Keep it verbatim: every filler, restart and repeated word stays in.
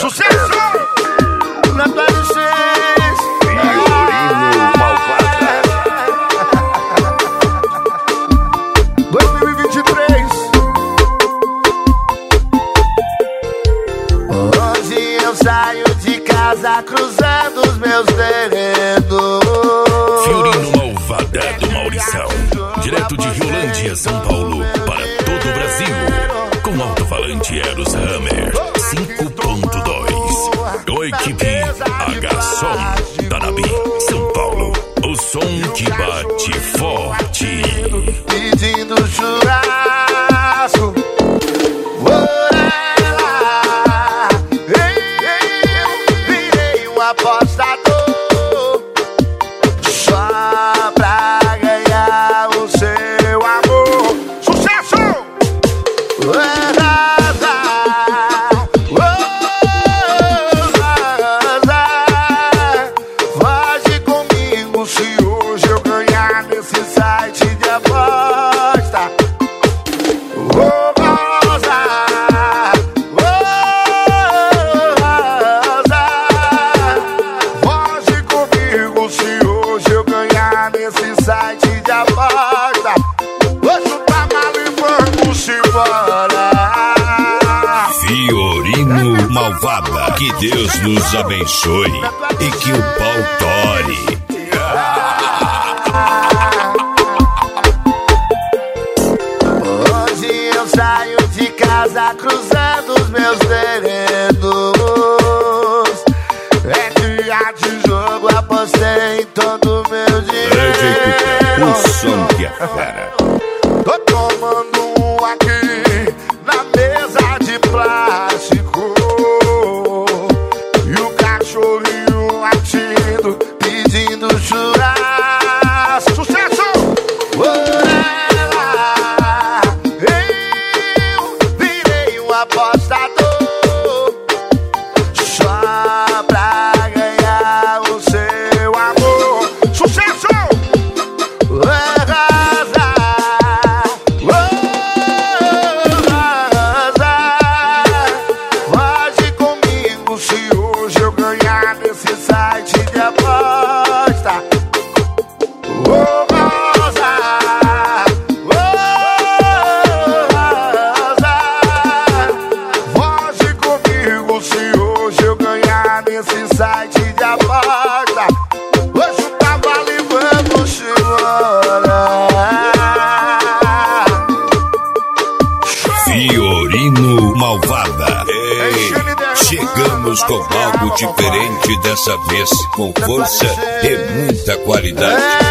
Sucesso! Na tua licença. Fiorino Malvada. dois mil e vinte e três. Hoje eu saio de casa cruzando os meus terrenos. Fiorino Malvada do Maurição, direto de Riolândia, São Paulo, para todo o Brasil, com alto-falante Eros Hammer cinco ponto dois. O equipe H-Som, Tanabi, São Paulo. O som que bate forte. Pedindo churrasco por ela. Eu virei um apostador só pra ganhar o seu amor. Sucesso! Foge comigo se hoje eu ganhar nesse site de aposta. Oh, Rosa, oh, Rosa, foge comigo se hoje eu ganhar nesse site de aposta. Vou chutar mal e vamos embora. Fiorino Malvada, que Deus nos abençoe e que o pau tore. Hoje eu saio de casa cruzando os meus terrenos. É dia de jogo, apostei em todo o meu dinheiro. O som que é fera. Tô tomando um aqui na mesa de plástico e o cachorrinho latindo, pedindo churrasco. Sucesso! Por ela, eu virei um apostador só pra ganhar o seu amor. Sucesso! Foge comigo se hoje eu ganhar nesse site de aposta. Oh, Rosa, oh, Rosa, foge comigo se hoje eu ganhar nesse site de aposta. Hoje o cavalo e vamos embora. Fiorino Malvada. Ei, chegamos com algo diferente dessa vez, com força e muita qualidade.